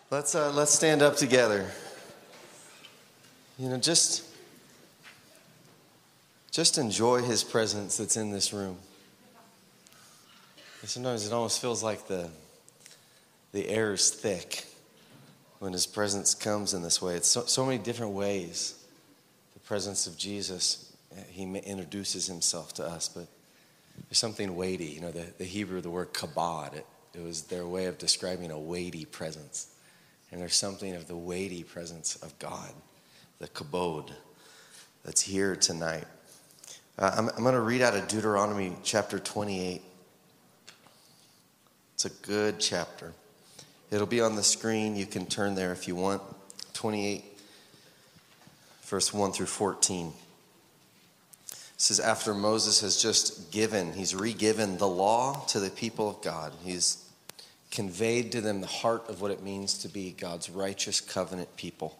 Let's stand up together. You know, just enjoy his presence that's in this room. And sometimes it almost feels like the air is thick when his presence comes in this way. It's so many different ways. The presence of Jesus, he introduces himself to us, but there's something weighty. You know, the Hebrew, the word kabod, it was their way of describing a weighty presence. And there's something of the weighty presence of God, the kabod, that's here tonight. I'm going to read out of Deuteronomy chapter 28. It's a good chapter. It'll be on the screen. You can turn there if you want. 28, verse 1 through 14. It says, after Moses has he's re-given the law to the people of God. He's conveyed to them the heart of what it means to be God's righteous covenant people.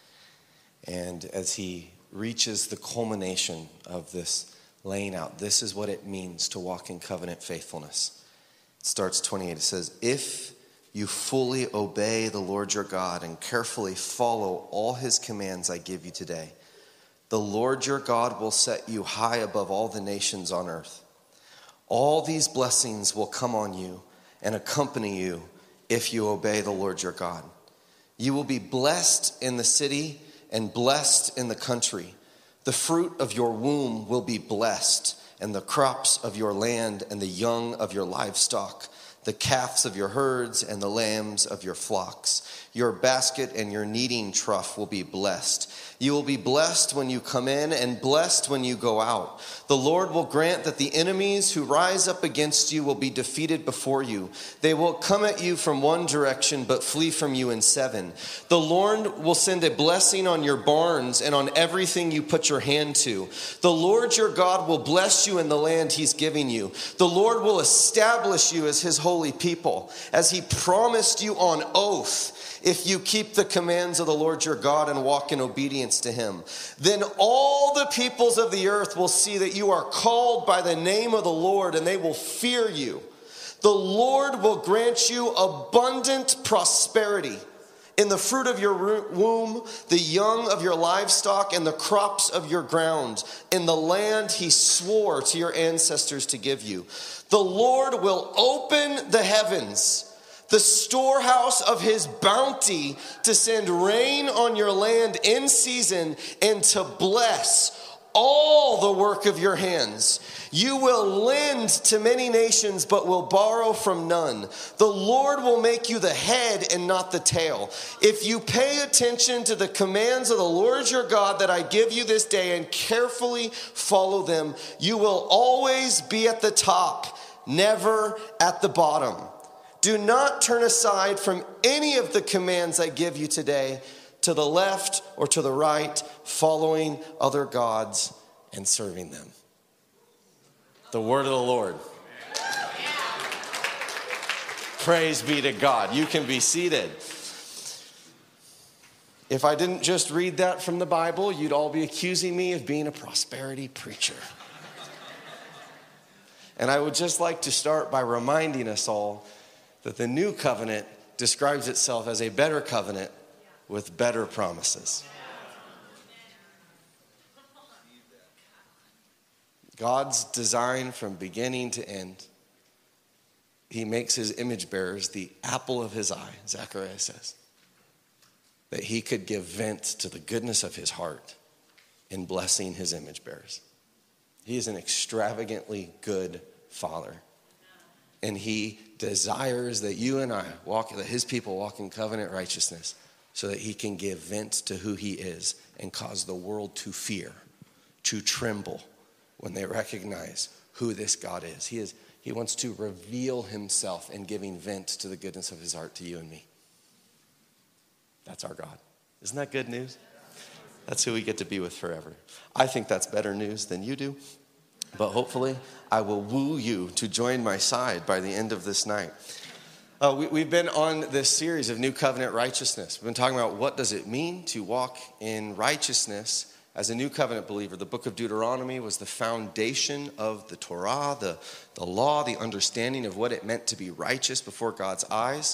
And as he reaches the culmination of this laying out, this is what it means to walk in covenant faithfulness. It starts 28. It says, if you fully obey the Lord your God and carefully follow all his commands I give you today, the Lord your God will set you high above all the nations on earth. All these blessings will come on you and accompany you if you obey the Lord your God. You will be blessed in the city and blessed in the country. The fruit of your womb will be blessed, and the crops of your land and the young of your livestock, the calves of your herds and the lambs of your flocks. Your basket and your kneading trough will be blessed. You will be blessed when you come in and blessed when you go out. The Lord will grant that the enemies who rise up against you will be defeated before you. They will come at you from one direction, but flee from you in seven. The Lord will send a blessing on your barns and on everything you put your hand to. The Lord your God will bless you in the land he's giving you. The Lord will establish you as his holy people, as he promised you on oath, if you keep the commands of the Lord your God and walk in obedience to him. Then all the peoples of the earth will see that you are called by the name of the Lord, and they will fear you. The Lord will grant you abundant prosperity in the fruit of your womb, the young of your livestock, and the crops of your ground, in the land he swore to your ancestors to give you. The Lord will open the heavens, the storehouse of his bounty, to send rain on your land in season and to bless all the work of your hands. You will lend to many nations, but will borrow from none. The Lord will make you the head and not the tail. If you pay attention to the commands of the Lord your God that I give you this day and carefully follow them, you will always be at the top, never at the bottom. Do not turn aside from any of the commands I give you today, to the left or to the right, following other gods and serving them. The word of the Lord. Praise be to God. You can be seated. If I didn't just read that from the Bible, you'd all be accusing me of being a prosperity preacher. And I would just like to start by reminding us all that the new covenant describes itself as a better covenant with better promises. God's design from beginning to end, he makes his image bearers the apple of his eye, Zechariah says, that he could give vent to the goodness of his heart in blessing his image bearers. He is an extravagantly good Father. And he desires that you and I that his people walk in covenant righteousness, so that he can give vent to who he is and cause the world to fear, to tremble when they recognize who this God is. He wants to reveal himself in giving vent to the goodness of his heart to you and me. That's our God. Isn't that good news? That's who we get to be with forever. I think that's better news than you do. But hopefully, I will woo you to join my side by the end of this night. We've been on this series of New Covenant righteousness. We've been talking about what does it mean to walk in righteousness as a New Covenant believer. The book of Deuteronomy was the foundation of the Torah, the law, the understanding of what it meant to be righteous before God's eyes.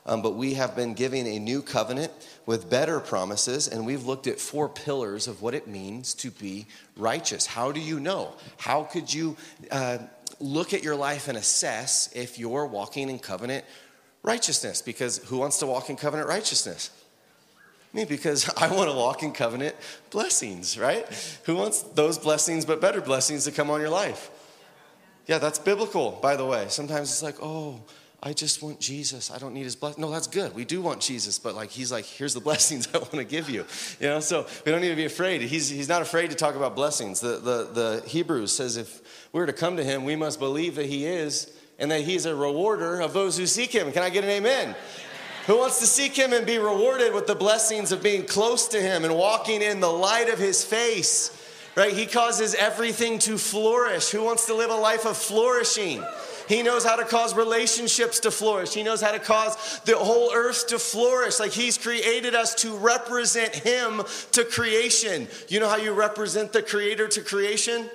but we have been giving a new covenant with better promises, and we've looked at 4 pillars of what it means to be righteous. How do you know? How could you look at your life and assess if you're walking in covenant righteousness? Because who wants to walk in covenant righteousness? Me, because I want to walk in covenant blessings, right? Who wants those blessings but better blessings to come on your life? Yeah, that's biblical, by the way. Sometimes it's like, oh, I just want Jesus. I don't need his blessing. No, that's good. We do want Jesus, but like he's like, here's the blessings I want to give you. You know, so we don't need to be afraid. He's not afraid to talk about blessings. The Hebrews says if we're to come to him, we must believe that he is and that he's a rewarder of those who seek him. Can I get an amen? Who wants to seek him and be rewarded with the blessings of being close to him and walking in the light of his face, right? He causes everything to flourish. Who wants to live a life of flourishing? He knows how to cause relationships to flourish. He knows how to cause the whole earth to flourish. Like he's created us to represent him to creation. You know how you represent the creator to creation?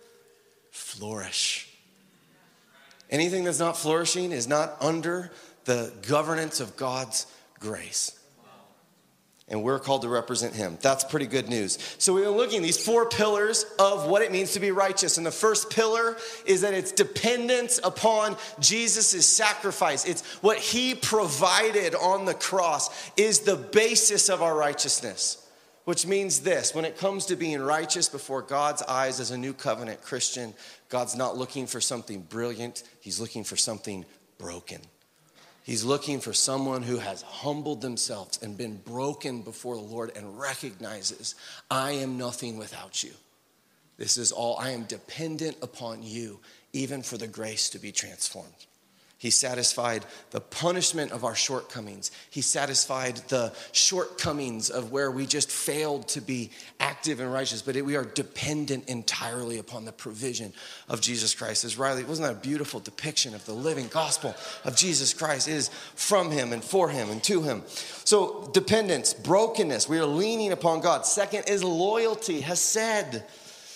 Flourish. Anything that's not flourishing is not under the governance of God's grace. And we're called to represent him. That's pretty good news. So we've been looking at these 4 pillars of what it means to be righteous. And the first pillar is that it's dependence upon Jesus' sacrifice. It's what he provided on the cross is the basis of our righteousness. Which means this, when it comes to being righteous before God's eyes as a new covenant Christian, God's not looking for something brilliant. He's looking for something broken. He's looking for someone who has humbled themselves and been broken before the Lord and recognizes, I am nothing without you. This is all, I am dependent upon you, even for the grace to be transformed. He satisfied the punishment of our shortcomings. He satisfied the shortcomings of where we just failed to be active and righteous, but we are dependent entirely upon the provision of Jesus Christ. As Riley, wasn't that a beautiful depiction of the living gospel of Jesus Christ? It is from him and for him and to him. So dependence, brokenness, we are leaning upon God. Second is loyalty, hesed.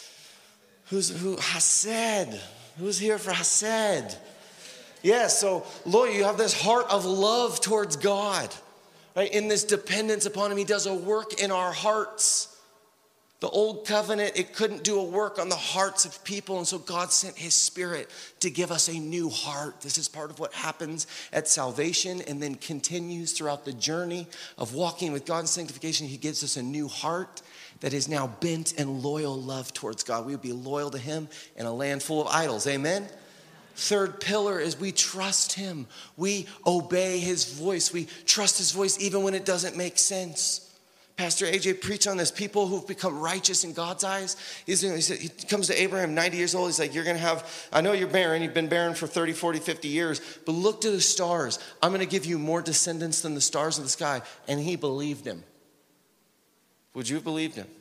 Hesed? Who's here for hesed? Yeah, so Lord, you have this heart of love towards God, right? In this dependence upon him, he does a work in our hearts. The old covenant, it couldn't do a work on the hearts of people, and so God sent his Spirit to give us a new heart. This is part of what happens at salvation and then continues throughout the journey of walking with God in sanctification. He gives us a new heart that is now bent in loyal love towards God. We would be loyal to him in a land full of idols. Amen? Third pillar is we trust him. We obey his voice. We trust his voice even when it doesn't make sense. Pastor AJ preached on this. People who've become righteous in God's eyes. He comes to Abraham, 90 years old. He's like, you're going to have, I know you're barren. You've been barren for 30, 40, 50 years. But look to the stars. I'm going to give you more descendants than the stars of the sky. And he believed him. Would you have believed him?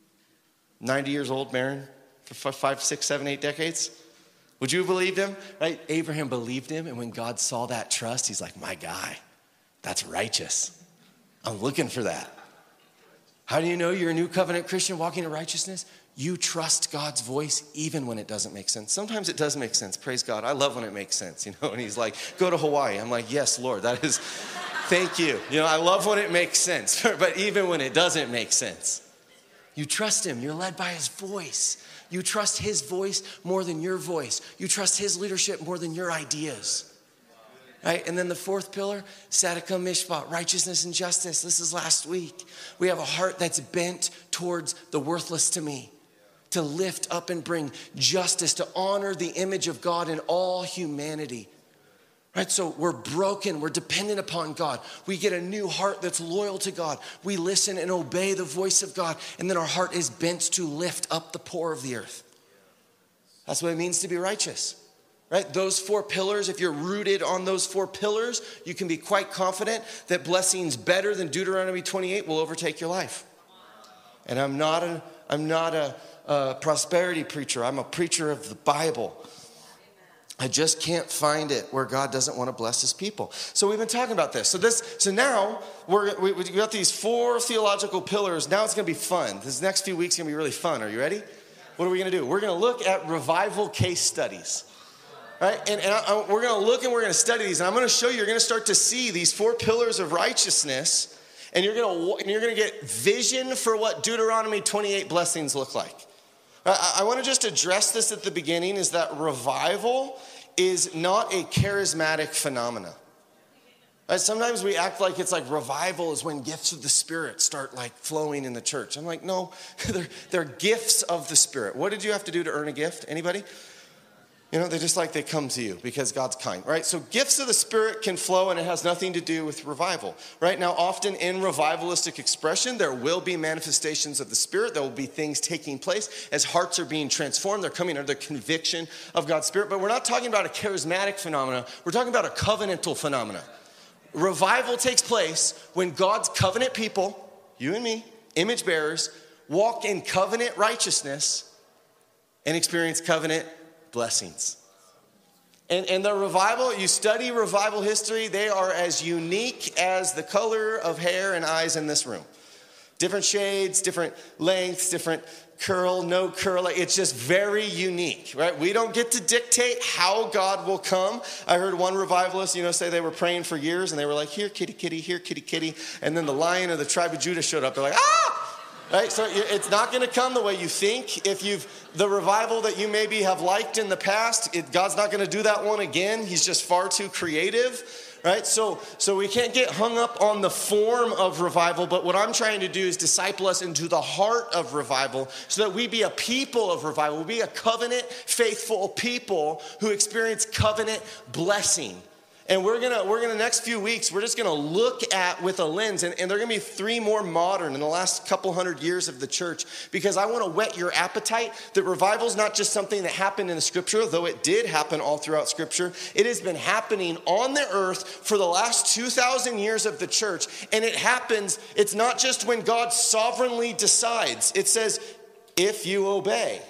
90 years old, barren for 5, 6, 7, 8 decades? Would you have believed him? Right? Abraham believed him, and when God saw that trust, he's like, my guy, that's righteous. I'm looking for that. How do you know you're a new covenant Christian walking in righteousness? You trust God's voice even when it doesn't make sense. Sometimes it does make sense. Praise God. I love when it makes sense, you know, and he's like, go to Hawaii. I'm like, yes, Lord, that is, thank you. You know, I love when it makes sense, but even when it doesn't make sense, you trust him. You're led by his voice. You trust his voice more than your voice. You trust his leadership more than your ideas. Right? And then the fourth pillar, Tzedakah Mishpat, righteousness and justice. This is last week. We have a heart that's bent towards the worthless to me, to lift up and bring justice, to honor the image of God in all humanity. Right? So we're broken. We're dependent upon God. We get a new heart that's loyal to God. We listen and obey the voice of God. And then our heart is bent to lift up the poor of the earth. That's what it means to be righteous. Right? Those 4 pillars, if you're rooted on those 4 pillars, you can be quite confident that blessings better than Deuteronomy 28 will overtake your life. And I'm not a prosperity preacher. I'm a preacher of the Bible. I just can't find it where God doesn't want to bless his people. So we've been talking about this. So now we got these 4 theological pillars. Now it's going to be fun. This next few weeks are going to be really fun. Are you ready? What are we going to do? We're going to look at revival case studies. Right? And we're going to look and we're going to study these. And I'm going to show you, you're going to start to see these 4 pillars of righteousness. And you're going to get vision for what Deuteronomy 28 blessings look like. I want to just address this at the beginning, is that revival is not a charismatic phenomena. Right? Sometimes we act like it's like revival is when gifts of the Spirit start like flowing in the church. I'm like, no, they're gifts of the Spirit. What did you have to do to earn a gift? Anybody? You know, they come to you because God's kind, right? So gifts of the Spirit can flow, and it has nothing to do with revival, right? Now, often in revivalistic expression, there will be manifestations of the Spirit. There will be things taking place as hearts are being transformed. They're coming under the conviction of God's Spirit. But we're not talking about a charismatic phenomena. We're talking about a covenantal phenomena. Revival takes place when God's covenant people, you and me, image bearers, walk in covenant righteousness and experience covenant blessings. And the revival, you study revival history, they are as unique as the color of hair and eyes in this room. Different shades, different lengths, different curl, no curl. It's just very unique, right? We don't get to dictate how God will come. I heard one revivalist, say they were praying for years and they were like, here, kitty, kitty, here, kitty, kitty. And then the Lion of the tribe of Judah showed up. They're like, ah! Right? So it's not going to come the way you think. If the revival that you maybe have liked in the past, God's not going to do that one again. He's just far too creative. Right? So we can't get hung up on the form of revival, but what I'm trying to do is disciple us into the heart of revival so that we be a people of revival. We be a covenant faithful people who experience covenant blessing. And we're gonna next few weeks, we're just gonna look at with a lens, and there are gonna be 3 more modern in the last couple hundred years of the church, because I wanna whet your appetite that revival is not just something that happened in the scripture, though it did happen all throughout scripture. It has been happening on the earth for the last 2,000 years of the church. And it happens, it's not just when God sovereignly decides. It says, if you obey.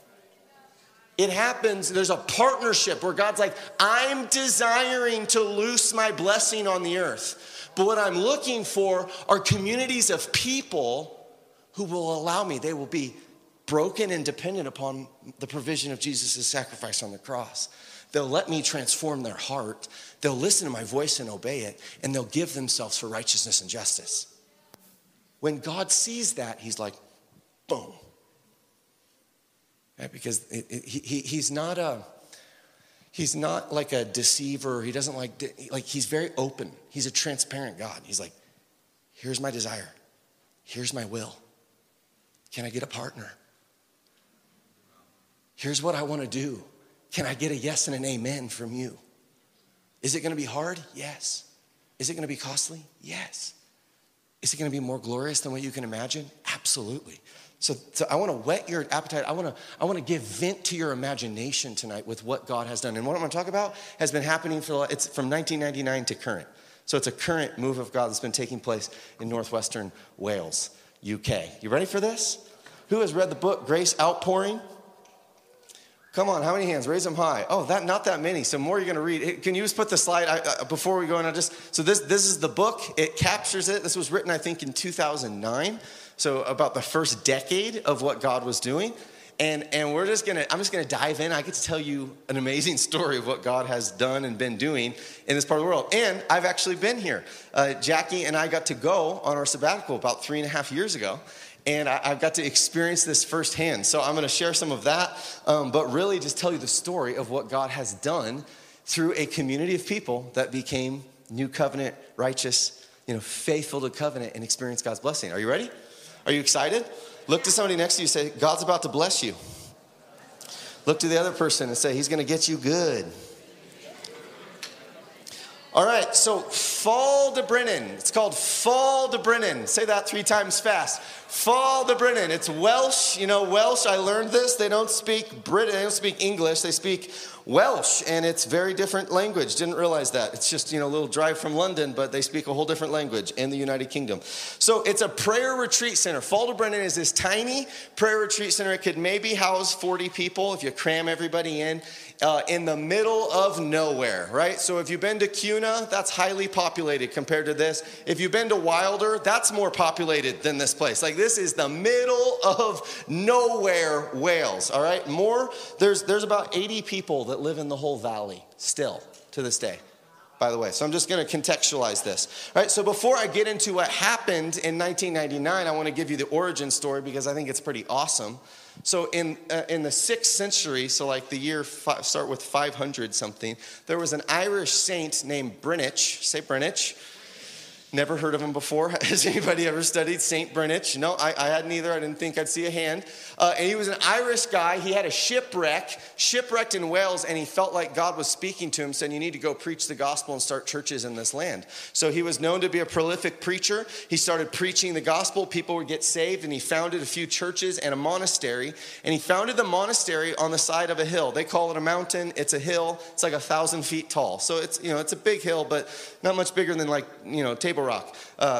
It happens, there's a partnership where God's like, I'm desiring to loose my blessing on the earth. But what I'm looking for are communities of people who will allow me. They will be broken and dependent upon the provision of Jesus' sacrifice on the cross. They'll let me transform their heart. They'll listen to my voice and obey it. And they'll give themselves for righteousness and justice. When God sees that, he's like, boom. Right? Because he's not like a deceiver. He doesn't like he's very open. He's a transparent God. He's like, here's my desire. Here's my will. Can I get a partner? Here's what I want to do. Can I get a yes and an amen from you? Is it going to be hard? Yes. Is it going to be costly? Yes. Is it going to be more glorious than what you can imagine? Absolutely. So I want to whet your appetite. I want to give vent to your imagination tonight with what God has done. And what I'm going to talk about has been happening it's from 1999 to current. So it's a current move of God that's been taking place in northwestern Wales, UK. You ready for this? Who has read the book Grace Outpouring? Come on, how many hands? Raise them high. Oh, not that many. So more you're going to read. Can you just put the slide before we go on? So this is the book. It captures it. This was written, I think, in 2009. So about the first decade of what God was doing. And I'm just gonna dive in. I get to tell you an amazing story of what God has done and been doing in this part of the world. And I've actually been here. Jackie and I got to go on our sabbatical about 3.5 years ago. And I've got to experience this firsthand. So I'm going to share some of that, but really just tell you the story of what God has done through a community of people that became new covenant, righteous, faithful to covenant and experience God's blessing. Are you ready? Are you excited? Look to somebody next to you and say, God's about to bless you. Look to the other person and say, he's going to get you good. All right, so Fall de Brennan. It's called Fall de Brennan. Say that 3 times fast. Fall de Brennan. It's Welsh. Welsh, I learned this. They don't speak they don't speak English. They speak Welsh, and it's very different language. Didn't realize that. It's just, a little drive from London, but they speak a whole different language in the United Kingdom. So it's a prayer retreat center. Fall de Brennan is this tiny prayer retreat center. It could maybe house 40 people if you cram everybody in the middle of nowhere, right? So if you've been to Cuna, that's highly popular. populated compared to this. If you've been to Wilder, that's more populated than this place. Like, this is the middle of nowhere, Wales, all right? There's about 80 people that live in the whole valley still to this day, by the way. So I'm just going to contextualize this. All right, so before I get into what happened in 1999, I want to give you the origin story because I think it's pretty awesome. So in the 6th century, so like the year, start with 500 something, there was an Irish saint named Brynich. Say Brynich. Never heard of him before. Has anybody ever studied Saint Brynich? No, I hadn't either. I didn't think I'd see a hand. And he was an Irish guy. He had a shipwrecked in Wales, and he felt like God was speaking to him, saying, you need to go preach the gospel and start churches in this land. So he was known to be a prolific preacher. He started preaching the gospel. People would get saved, and he founded a few churches and a monastery. And he founded the monastery on the side of a hill. They call it a mountain. It's a hill. It's like 1,000 feet tall. So it's a big hill, but not much bigger than Table Rock.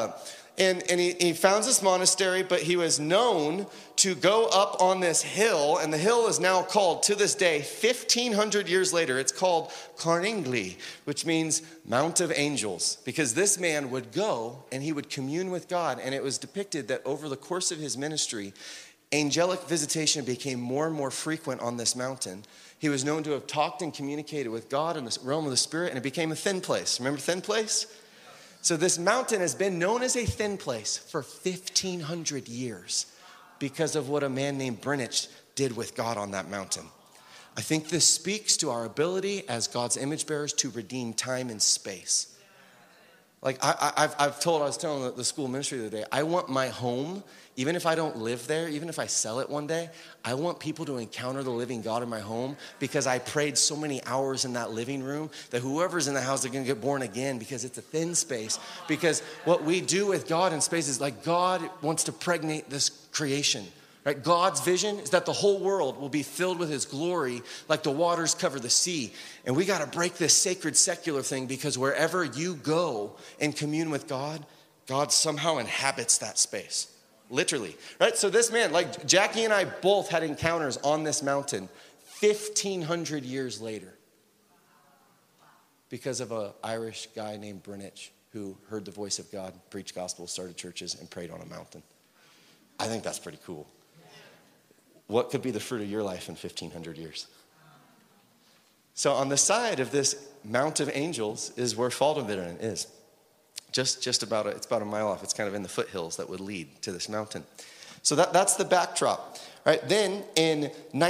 And he founds this monastery, but he was known to go up on this hill, and the hill is now called, to this day, 1,500 years later, it's called Carningli, which means Mount of Angels, because this man would go and he would commune with God, and it was depicted that over the course of his ministry, angelic visitation became more and more frequent on this mountain. He was known to have talked and communicated with God in the realm of the spirit, and it became a thin place. Remember thin place? So this mountain has been known as a thin place for 1,500 years because of what a man named Brynich did with God on that mountain. I think this speaks to our ability as God's image bearers to redeem time and space. Like I was telling the school ministry the other day, I want my home, even if I don't live there, even if I sell it one day, I want people to encounter the living God in my home because I prayed so many hours in that living room that whoever's in the house, they're going to get born again because it's a thin space. Because what we do with God in space is like God wants to pregnate this creation. Right? God's vision is that the whole world will be filled with his glory like the waters cover the sea. And we got to break this sacred secular thing because wherever you go and commune with God, God somehow inhabits that space. Literally. Right? So this man, like Jackie and I both had encounters on this mountain 1,500 years later because of an Irish guy named Brynich who heard the voice of God, preached gospel, started churches, and prayed on a mountain. I think that's pretty cool. What could be the fruit of your life in 1,500 years? So on the side of this Mount of Angels is where Faldinviden is. It's about a mile off. It's kind of in the foothills that would lead to this mountain. So that's the backdrop. Right? Then in the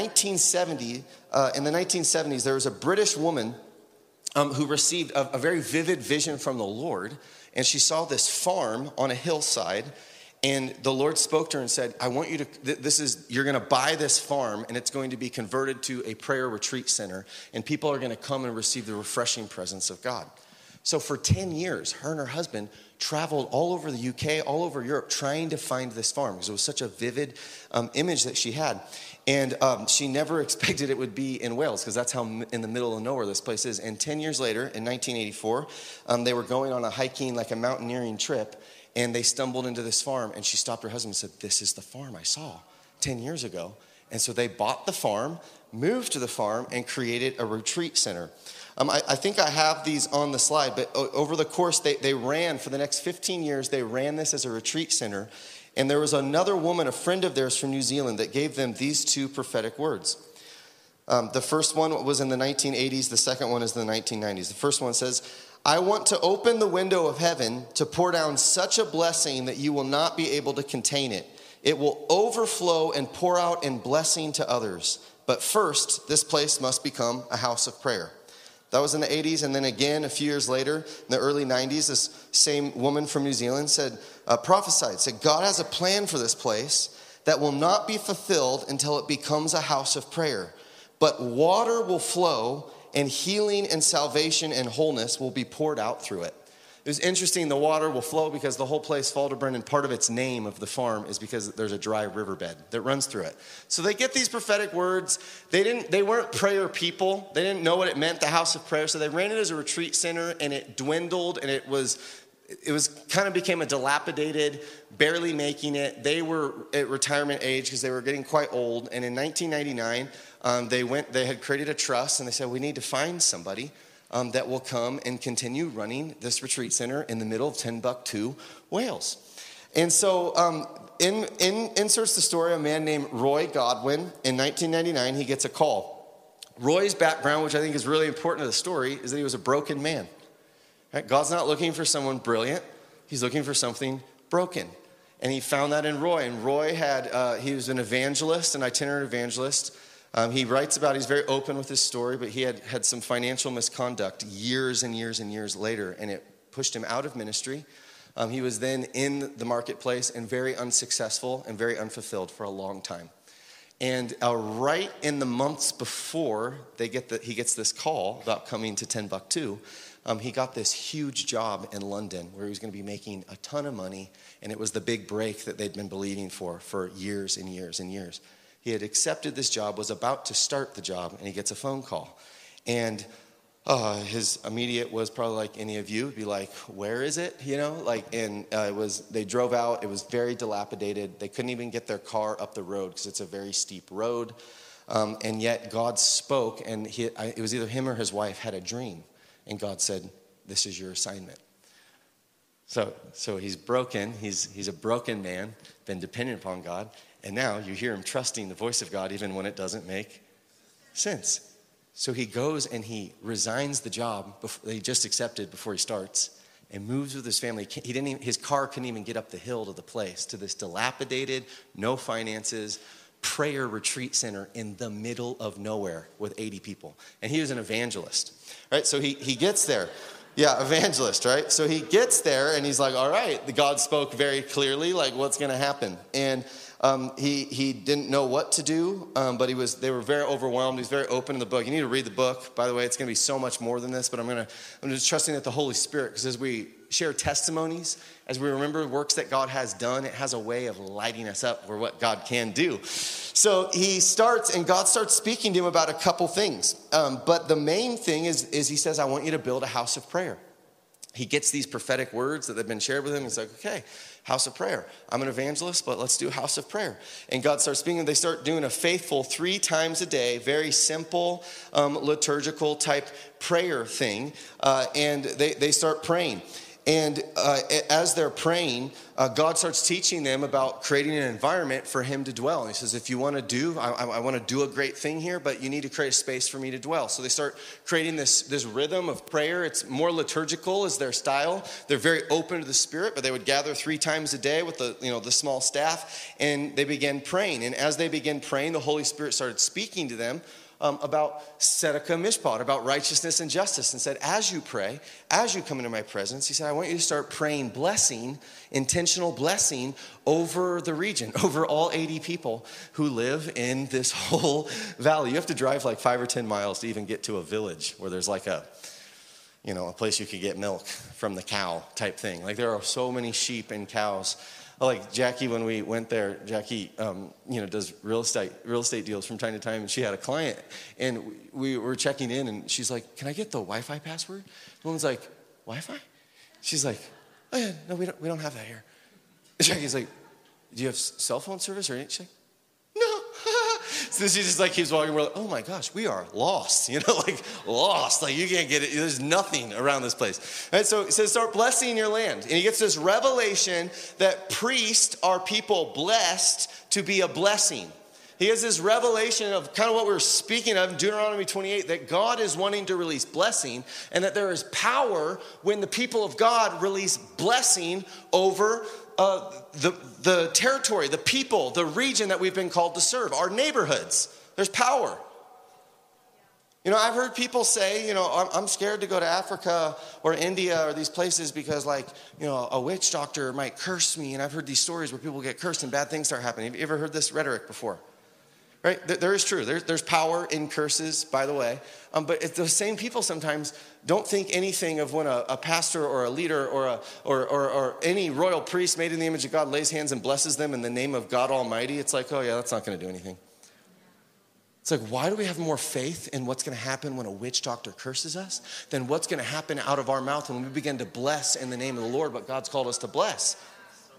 1970s, there was a British woman who received a very vivid vision from the Lord. And she saw this farm on a hillside. And the Lord spoke to her and said, I want you to, you're going to buy this farm and it's going to be converted to a prayer retreat center. And people are going to come and receive the refreshing presence of God. So for 10 years, her and her husband traveled all over the UK, all over Europe, trying to find this farm because it was such a vivid image that she had. And she never expected it would be in Wales because that's how in the middle of nowhere this place is. And 10 years later, in 1984, they were going on a hiking, like a mountaineering trip. And they stumbled into this farm, and she stopped her husband and said, this is the farm I saw 10 years ago. And so they bought the farm, moved to the farm, and created a retreat center. I think I have these on the slide, but over the course, they ran, for the next 15 years, they ran this as a retreat center. And there was another woman, a friend of theirs from New Zealand, that gave them these two prophetic words. The first one was in the 1980s. The second one is in the 1990s. The first one says, I want to open the window of heaven to pour down such a blessing that you will not be able to contain it. It will overflow and pour out in blessing to others. But first, this place must become a house of prayer. That was in the 80s. And then again, a few years later, in the early 90s, this same woman from New Zealand prophesied, said, God has a plan for this place that will not be fulfilled until it becomes a house of prayer. But water will flow and healing and salvation and wholeness will be poured out through it. It was interesting, the water will flow because the whole place, Faldinviden, part of its name of the farm is because there's a dry riverbed that runs through it. So they get these prophetic words. They weren't prayer people. They didn't know what it meant, the house of prayer. So they ran it as a retreat center, and it dwindled, and it was kind of became a dilapidated, barely making it. They were at retirement age because they were getting quite old. And in 1999, they had created a trust, and they said, we need to find somebody that will come and continue running this retreat center in the middle of Timbuktu, Wales. And so inserts the story a man named Roy Godwin. In 1999, he gets a call. Roy's background, which I think is really important to the story, is that he was a broken man. Right? God's not looking for someone brilliant. He's looking for something broken. And he found that in Roy. And Roy he was an evangelist, an itinerant evangelist. He writes about, he's very open with his story, but he had some financial misconduct years and years and years later, and it pushed him out of ministry. He was then in the marketplace and very unsuccessful and very unfulfilled for a long time. And right in the months before he gets this call about coming to Timbuktu, he got this huge job in London where he was going to be making a ton of money, and it was the big break that they'd been believing for years and years and years. He had accepted this job, was about to start the job, and he gets a phone call. And his immediate was probably like any of you, would be like, where is it? They drove out. It was very dilapidated. They couldn't even get their car up the road because it's a very steep road. And yet God spoke, and it was either him or his wife had a dream. And God said, this is your assignment. So he's broken. He's a broken man, been dependent upon God. And now you hear him trusting the voice of God even when it doesn't make sense. So he goes and he resigns the job that he just accepted before he starts and moves with his family. His car couldn't even get up the hill to the place, to this dilapidated, no finances, prayer retreat center in the middle of nowhere with 80 people. And he was an evangelist, right? So he gets there. Yeah, evangelist, right? So he gets there and he's like, all right, God spoke very clearly, like what's going to happen. And he didn't know what to do, but they were very overwhelmed. He was very open in the book. You need to read the book. By the way, it's going to be so much more than this, but I'm just trusting that the Holy Spirit, because as we share testimonies, as we remember works that God has done, it has a way of lighting us up for what God can do. So he starts, and God starts speaking to him about a couple things. But the main thing is he says, I want you to build a house of prayer. He gets these prophetic words that have been shared with him. He's like, okay, house of prayer. I'm an evangelist, but let's do a house of prayer. And God starts speaking. They start doing a faithful 3 times a day, very simple liturgical type prayer thing. And they start praying. And as they're praying, God starts teaching them about creating an environment for him to dwell. And he says, if you want to I want to do a great thing here, but you need to create a space for me to dwell. So they start creating this rhythm of prayer. It's more liturgical is their style. They're very open to the Spirit, but they would gather 3 times a day with the small staff, and they began praying. And as they began praying, the Holy Spirit started speaking to them about tzedakah mishpat, about righteousness and justice, and said, as you pray, as you come into my presence, he said, I want you to start praying blessing, intentional blessing over the region, over all 80 people who live in this whole valley. You have to drive like 5 or 10 miles to even get to a village where there's like a place you could get milk from the cow type thing. Like there are so many sheep and cows. Like Jackie, when we went there, Jackie, does real estate deals from time to time, and she had a client, and we were checking in, and she's like, "Can I get the Wi-Fi password?" The woman's like, "Wi-Fi?" She's like, "Oh yeah, no, we don't have that here." Jackie's like, "Do you have cell phone service or anything?" She's like, "No." So she just like keeps walking. We're like, "Oh my gosh, we are lost." Lost. Like you can't get it. There's nothing around this place. And so he says, start blessing your land. And he gets this revelation that priests are people blessed to be a blessing. He has this revelation of kind of what we're speaking of in Deuteronomy 28, that God is wanting to release blessing, and that there is power when the people of God release blessing over the territory, the people, the region that we've been called to serve, our neighborhoods. There's power. I've heard people say, I'm scared to go to Africa or India or these places because a witch doctor might curse me. And I've heard these stories where people get cursed and bad things start happening. Have you ever heard this rhetoric before? Right? There is true. There's power in curses, by the way. But those same people sometimes don't think anything of when a pastor or a leader or any royal priest made in the image of God lays hands and blesses them in the name of God Almighty. It's like, oh yeah, that's not going to do anything. It's like, why do we have more faith in what's going to happen when a witch doctor curses us than what's going to happen out of our mouth when we begin to bless in the name of the Lord what God's called us to bless?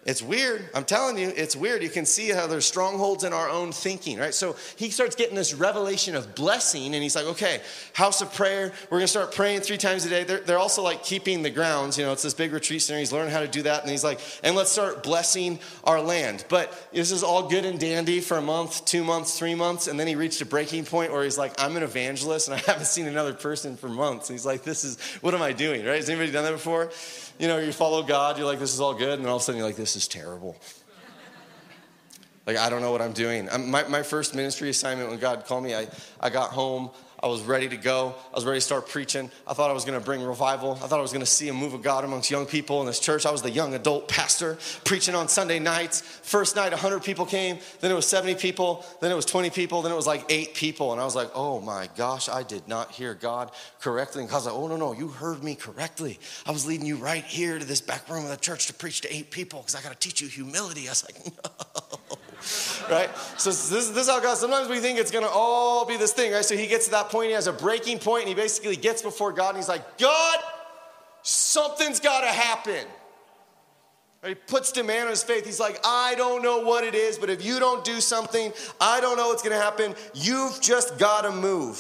It's weird. I'm telling you, it's weird. You can see how there's strongholds in our own thinking, right? So he starts getting this revelation of blessing, and he's like, okay, house of prayer. We're going to start praying 3 times a day. They're also like keeping the grounds. You know, it's this big retreat center. He's learning how to do that, and he's like, and let's start blessing our land. But this is all good and dandy for a month, 2 months, 3 months, and then he reached a breaking point where he's like, I'm an evangelist, and I haven't seen another person for months. And he's like, what am I doing, right? Has anybody done that before? You know, you follow God, you're like, this is all good, and then all of a sudden you're like, this is terrible. Like, I don't know what I'm doing. My first ministry assignment when God called me, I got home. I was ready to go. I was ready to start preaching. I thought I was going to bring revival. I thought I was going to see a move of God amongst young people in this church. I was the young adult pastor preaching on Sunday nights. First night, 100 people came. Then it was 70 people. Then it was 20 people. Then it was like 8 people. And I was like, oh my gosh, I did not hear God correctly. And God's like, oh, no, you heard me correctly. I was leading you right here to this back room of the church to preach to 8 people because I got to teach you humility. I was like, no. Right? So this is how God, sometimes we think it's going to all be this thing, right? So he gets to that point, he has a breaking point, and he basically gets before God, and he's like, God, something's got to happen. Right? He puts demand on his faith. He's like, I don't know what it is, but if you don't do something, I don't know what's going to happen. You've just got to move.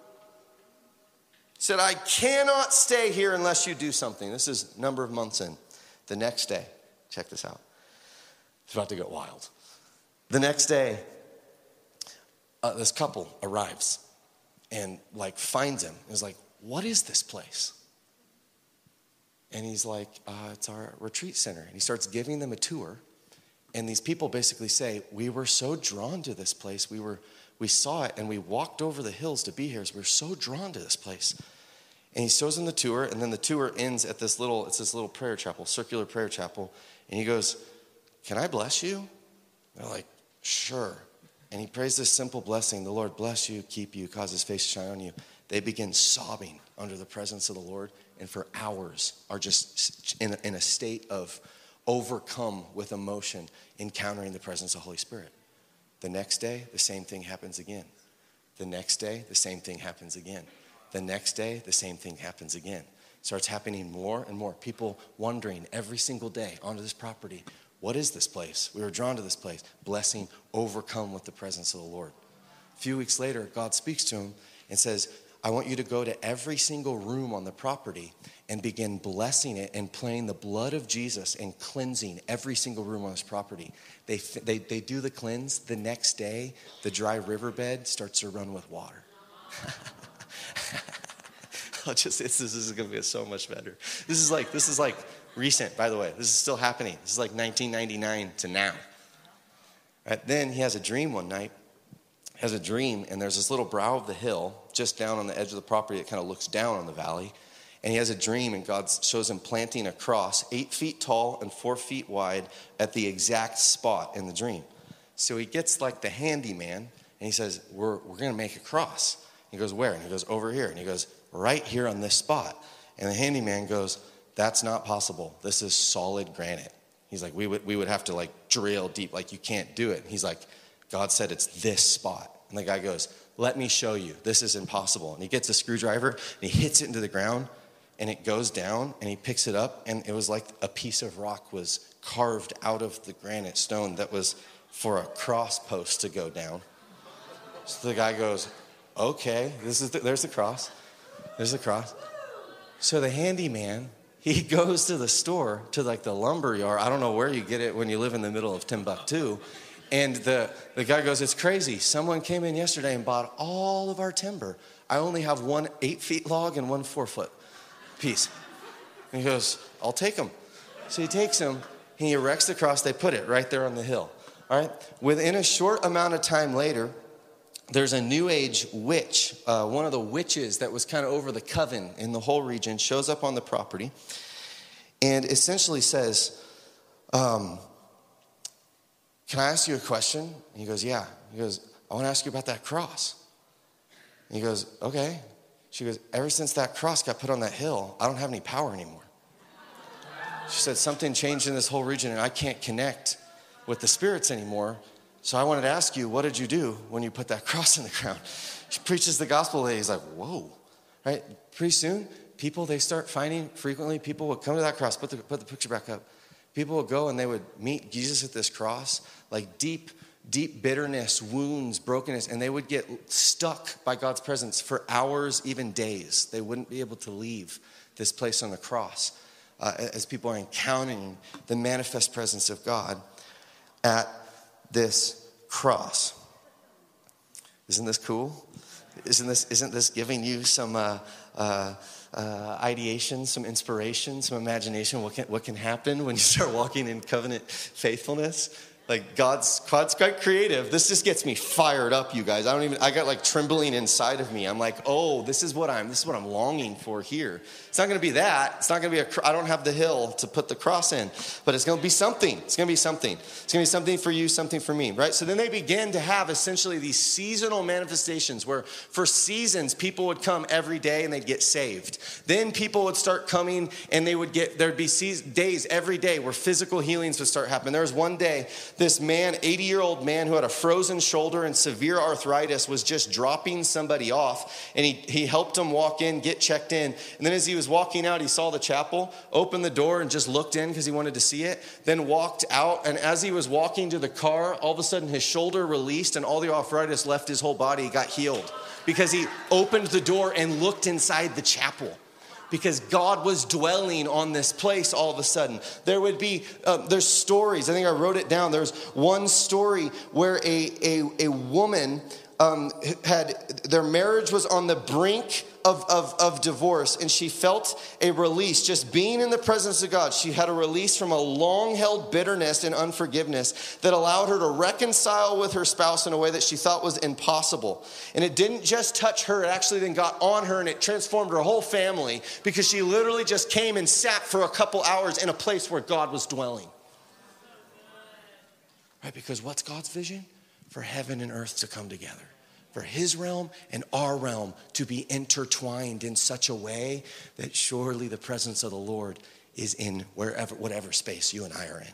He said, I cannot stay here unless you do something. This is a number of months in. The next day, check this out. It's about to get wild. The next day, this couple arrives and like finds him. He's like, what is this place? And he's like, it's our retreat center. And he starts giving them a tour. And these people basically say, we were so drawn to this place. We saw it and we walked over the hills to be here. So we're so drawn to this place. And he shows them the tour. And then the tour ends at this little prayer chapel, circular prayer chapel. And he goes, can I bless you? They're like, sure. And he prays this simple blessing. The Lord bless you, keep you, cause his face to shine on you. They begin sobbing under the presence of the Lord, and for hours are just in a state of overcome with emotion, encountering the presence of the Holy Spirit. The next day, the same thing happens again. The next day, the same thing happens again. The next day, the same thing happens again. Starts happening more and more. People wandering every single day onto this property. What is this place? We were drawn to this place. Blessing, overcome with the presence of the Lord. A few weeks later, God speaks to him and says, I want you to go to every single room on the property and begin blessing it and playing the blood of Jesus and cleansing every single room on this property. They do the cleanse. The next day, the dry riverbed starts to run with water. This is going to be so much better. This is like recent, by the way. This is still happening. This is like 1999 to now. Right? Then he has a dream one night. Has a dream, and there's this little brow of the hill just down on the edge of the property that kind of looks down on the valley. And he has a dream, and God shows him planting a cross 8 feet tall and 4 feet wide at the exact spot in the dream. So he gets like the handyman, and he says, we're going to make a cross. He goes, where? And he goes, over here. And he goes, right here on this spot. And the handyman goes, that's not possible. This is solid granite. He's like, we would have to like drill deep. Like, you can't do it. And he's like, God said it's this spot. And the guy goes, let me show you. This is impossible. And he gets a screwdriver and he hits it into the ground and it goes down and he picks it up and it was like a piece of rock was carved out of the granite stone that was for a cross post to go down. So the guy goes, okay, there's the cross. There's the cross. So the handyman, he goes to the store, to like the lumber yard. I don't know where you get it when you live in the middle of Timbuktu. And the guy goes, it's crazy. Someone came in yesterday and bought all of our timber. I only have 1 8-foot log and 1 4-foot piece. And he goes, I'll take them. So he takes them, he erects the cross. They put it right there on the hill. All right. Within a short amount of time later, there's a New Age witch, one of the witches that was kind of over the coven in the whole region, shows up on the property and essentially says, can I ask you a question? And he goes, yeah. He goes, I want to ask you about that cross. And he goes, okay. She goes, ever since that cross got put on that hill, I don't have any power anymore. She said, something changed in this whole region and I can't connect with the spirits anymore. So I wanted to ask you, what did you do when you put that cross in the ground? She preaches the gospel. He's like, whoa. Right? Pretty soon, people, they start finding frequently, people would come to that cross, put the picture back up. People would go and they would meet Jesus at this cross, like deep bitterness, wounds, brokenness, and they would get stuck by God's presence for hours, even days. They wouldn't be able to leave this place on the cross as people are encountering the manifest presence of God at this cross. Isn't this cool? Isn't this giving you some ideation, some inspiration, some imagination? What can happen when you start walking in covenant faithfulness? Like God's quite creative. This just gets me fired up, you guys. I got like trembling inside of me. I'm like, oh, this is what I'm longing for here. It's not going to be that. It's not going to be I don't have the hill to put the cross in, but it's going to be something. It's going to be something. It's going to be something for you, something for me, right? So then they begin to have essentially these seasonal manifestations where for seasons people would come every day and they'd get saved. Then people would start coming and there'd be days every day where physical healings would start happening. There was one day, this man, 80-year-old man who had a frozen shoulder and severe arthritis was just dropping somebody off. And he helped him walk in, get checked in. And then as he was walking out, he saw the chapel, opened the door and just looked in because he wanted to see it. Then walked out. And as he was walking to the car, all of a sudden his shoulder released and all the arthritis left his whole body. He got healed because he opened the door and looked inside the chapel. Because God was dwelling on this place all of a sudden. There would be, there's stories. I think I wrote it down. There's one story where a woman their marriage was on the brink of divorce, and she felt a release just being in the presence of God. She had a release from a long-held bitterness and unforgiveness that allowed her to reconcile with her spouse in a way that she thought was impossible. And it didn't just touch her, it actually then got on her and it transformed her whole family because she literally just came and sat for a couple hours in a place where God was dwelling. Right? Because what's God's vision? For heaven and earth to come together. For his realm and our realm to be intertwined in such a way that surely the presence of the Lord is in whatever space you and I are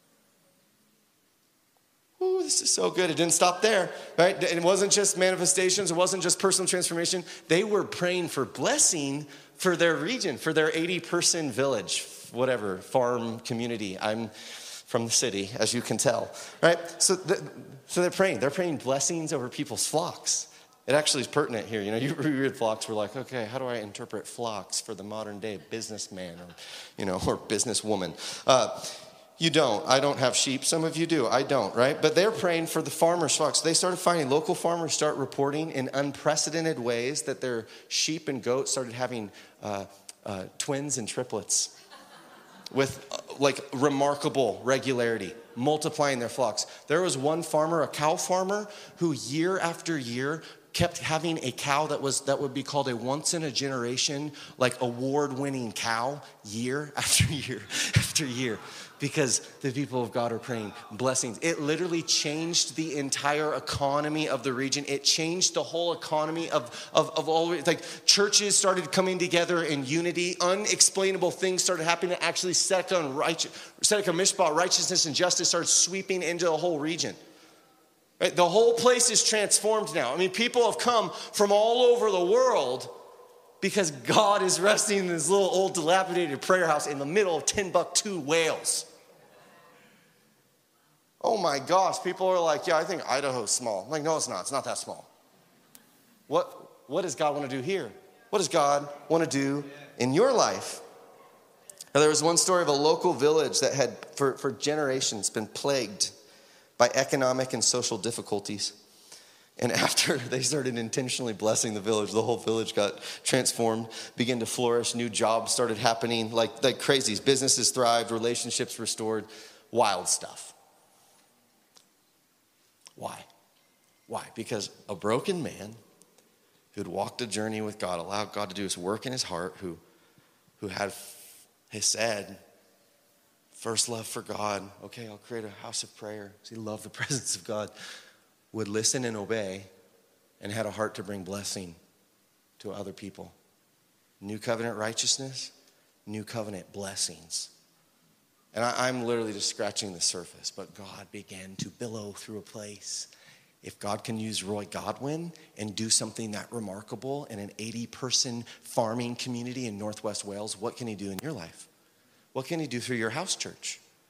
in. Ooh, this is so good. It didn't stop there, right? It wasn't just manifestations. It wasn't just personal transformation. They were praying for blessing for their region, for their 80-person village, whatever, farm community. I'm from the city, as you can tell, right? So they're praying. They're praying blessings over people's flocks. It actually is pertinent here. You know, you read flocks, we're like, okay, how do I interpret flocks for the modern day businessman or businesswoman? You don't. I don't have sheep. Some of you do. I don't, right? But they're praying for the farmers' flocks. They started finding local farmers start reporting in unprecedented ways that their sheep and goats started having twins and triplets with like remarkable regularity, multiplying their flocks. There was one farmer, a cow farmer, who year after year kept having a cow that would be called a once in a generation, like award-winning cow, year after year after year, because the people of God are praying blessings. It literally changed the entire economy of the region. It changed the whole economy of all, like churches started coming together in unity. Unexplainable things started happening. Actually, Tzedakah Mishpah, righteousness and justice started sweeping into the whole region. Right? The whole place is transformed now. I mean, people have come from all over the world because God is resting in this little old dilapidated prayer house in the middle of Timbuktu, Wales. Oh my gosh, people are like, yeah, I think Idaho's small. I'm like, no, it's not. It's not that small. What does God want to do here? What does God want to do in your life? Now, there was one story of a local village that had, for generations, been plagued by economic and social difficulties. And after they started intentionally blessing the village, the whole village got transformed, began to flourish. New jobs started happening like crazies. Businesses thrived, relationships restored, wild stuff. Why? Why? Because a broken man who'd walked a journey with God, allowed God to do his work in his heart, who said, first love for God, okay, I'll create a house of prayer. He loved the presence of God, would listen and obey, and had a heart to bring blessing to other people. New covenant righteousness, new covenant blessings. And I'm literally just scratching the surface, but God began to billow through a place. If God can use Roy Godwin and do something that remarkable in an 80-person farming community in Northwest Wales, what can he do in your life? What can he do through your house church?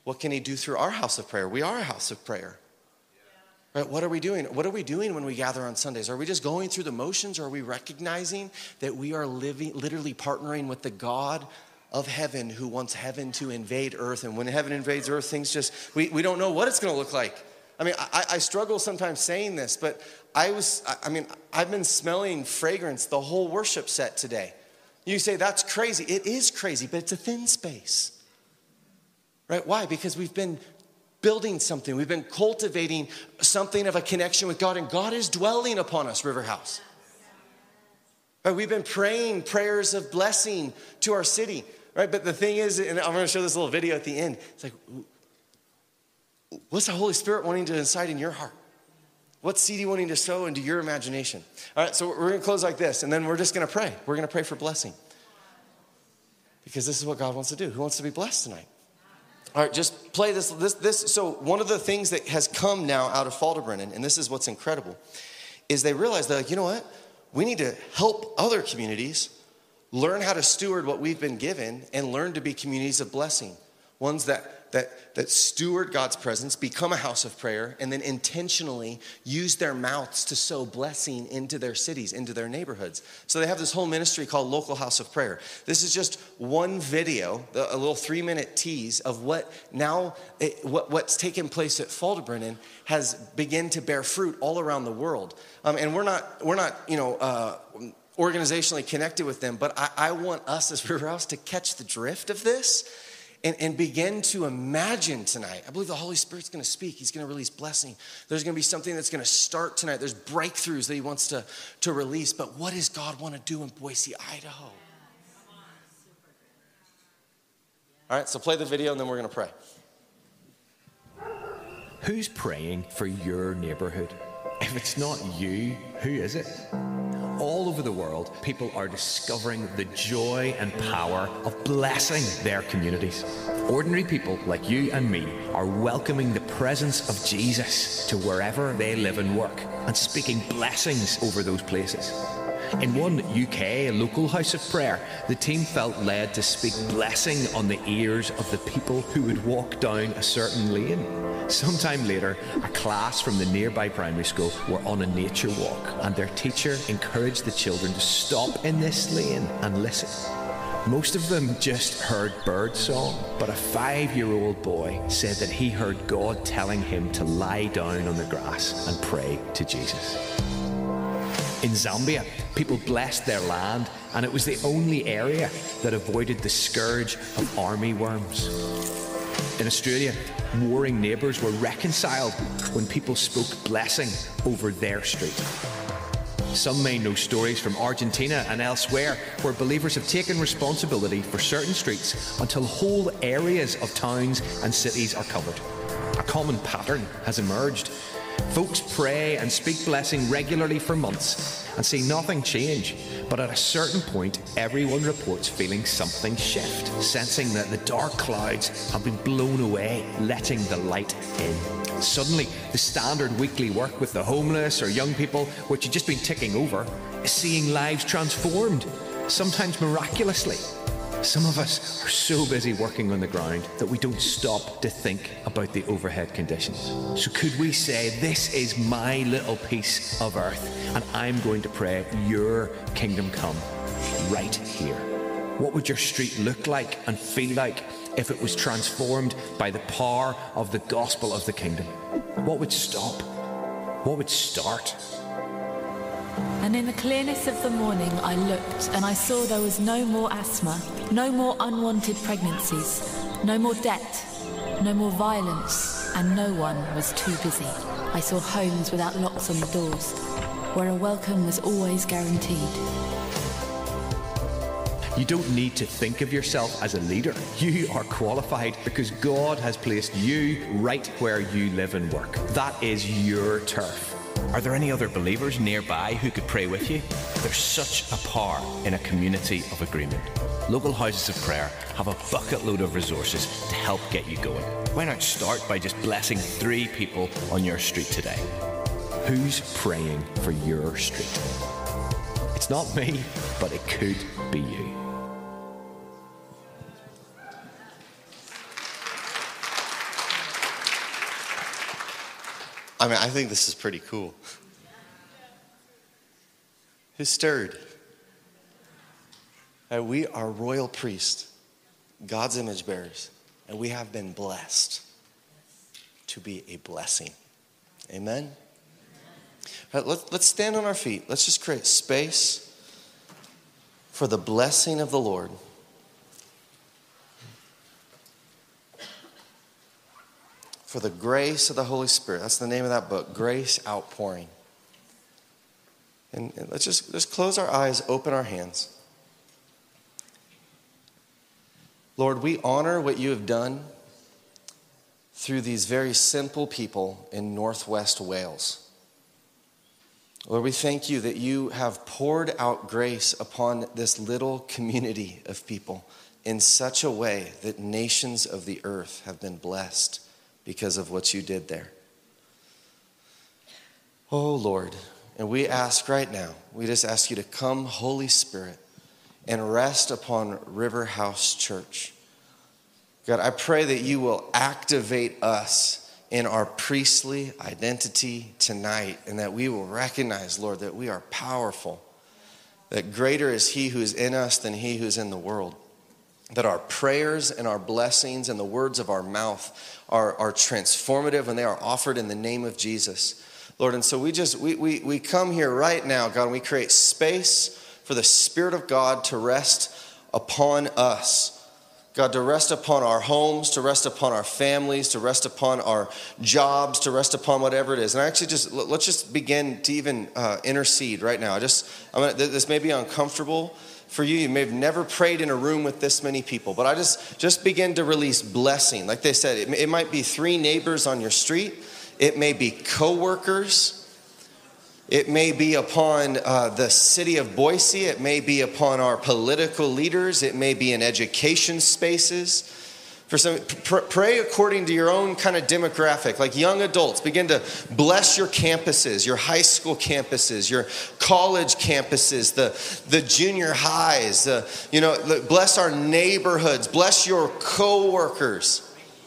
What can he do through our house of prayer? We are a house of prayer. Right? What are we doing? What are we doing when we gather on Sundays? Are we just going through the motions, or are we recognizing that we are literally partnering with the God of heaven who wants heaven to invade earth? And when heaven invades earth, things just, we don't know what it's going to look like. I mean, I struggle sometimes saying this, but I've been smelling fragrance the whole worship set today. You say, that's crazy. It is crazy, but it's a thin space. Right? Why? Because we've been building something. We've been cultivating something of a connection with God, and God is dwelling upon us, River House. Right? We've been praying prayers of blessing to our city. Right? But the thing is, and I'm going to show this little video at the end. It's like, what's the Holy Spirit wanting to incite in your heart? What's seed he wanting to sow into your imagination? All right, so we're going to close like this, and then we're just going to pray. We're going to pray for blessing. Because this is what God wants to do. Who wants to be blessed tonight? All right, just play this. So one of the things that has come now out of Faldebrennen, and this is what's incredible, is they realize they're like, you know what? We need to help other communities learn how to steward what we've been given and learn to be communities of blessing. Ones that steward God's presence, become a house of prayer, and then intentionally use their mouths to sow blessing into their cities, into their neighborhoods. So they have this whole ministry called Local House of Prayer. This is just one video, a little 3-minute tease of what's taken place at Faldebrennen has begun to bear fruit all around the world. And we're not organizationally connected with them, but I want us as River House to catch the drift of this. And begin to imagine tonight. I believe the Holy Spirit's going to speak. He's going to release blessing. There's going to be something that's going to start tonight. There's breakthroughs that he wants to release. But what does God want to do in Boise, Idaho? All right, so play the video and then we're going to pray. Who's praying for your neighborhood? If it's not you, who is it? All over the world, people are discovering the joy and power of blessing their communities. Ordinary people like you and me are welcoming the presence of Jesus to wherever they live and work and speaking blessings over those places. In one UK local house of prayer, the team felt led to speak blessing on the ears of the people who would walk down a certain lane. Sometime later, a class from the nearby primary school were on a nature walk, and their teacher encouraged the children to stop in this lane and listen. Most of them just heard birdsong, but a 5-year-old boy said that he heard God telling him to lie down on the grass and pray to Jesus. In Zambia, people blessed their land, and it was the only area that avoided the scourge of army worms. In Australia, warring neighbours were reconciled when people spoke blessing over their street. Some may know stories from Argentina and elsewhere where believers have taken responsibility for certain streets until whole areas of towns and cities are covered. A common pattern has emerged. Folks pray and speak blessing regularly for months and see nothing change. But at a certain point, everyone reports feeling something shift, sensing that the dark clouds have been blown away, letting the light in. Suddenly, the standard weekly work with the homeless or young people, which had just been ticking over, is seeing lives transformed, sometimes miraculously. Some of us are so busy working on the ground that we don't stop to think about the overhead conditions. So could we say, this is my little piece of earth, and I'm going to pray your kingdom come right here. What would your street look like and feel like if it was transformed by the power of the gospel of the kingdom? What would stop? What would start? And in the clearness of the morning I looked, and I saw there was no more asthma, no more unwanted pregnancies, no more debt, no more violence, and no one was too busy. I saw homes without locks on the doors, where a welcome was always guaranteed. You don't need to think of yourself as a leader. You are qualified because God has placed you right where you live and work. That is your turf. Are there any other believers nearby who could pray with you? There's such a power in a community of agreement. Local houses of prayer have a bucket load of resources to help get you going. Why not start by just blessing 3 people on your street today? Who's praying for your street? It's not me, but it could be you. I mean, I think this is pretty cool. Who's stirred? We are royal priests, God's image bearers, and we have been blessed to be a blessing. Amen? All right, let's stand on our feet. Let's just create space for the blessing of the Lord. For the grace of the Holy Spirit. That's the name of that book, Grace Outpouring. And let's just close our eyes, open our hands. Lord, we honor what you have done through these very simple people in Northwest Wales. Lord, we thank you that you have poured out grace upon this little community of people in such a way that nations of the earth have been blessed because of what you did there. Oh, Lord, and we ask right now, we just ask you to come, Holy Spirit, and rest upon River House Church. God, I pray that you will activate us in our priestly identity tonight, and that we will recognize, Lord, that we are powerful, that greater is he who is in us than he who is in the world, that our prayers and our blessings and the words of our mouth are transformative and they are offered in the name of Jesus, Lord. And so we come here right now, God, and we create space for the Spirit of God to rest upon us. God, to rest upon our homes, to rest upon our families, to rest upon our jobs, to rest upon whatever it is. And actually let's just begin to even intercede right now. This may be uncomfortable for you. You may have never prayed in a room with this many people, but I just begin to release blessing. Like they said, it might be 3 neighbors on your street. It may be coworkers. It may be upon the city of Boise. It may be upon our political leaders. It may be in education spaces. For some, pray according to your own kind of demographic. Like young adults, begin to bless your campuses, your high school campuses, your college campuses, the junior highs. Bless our neighborhoods. Bless your coworkers.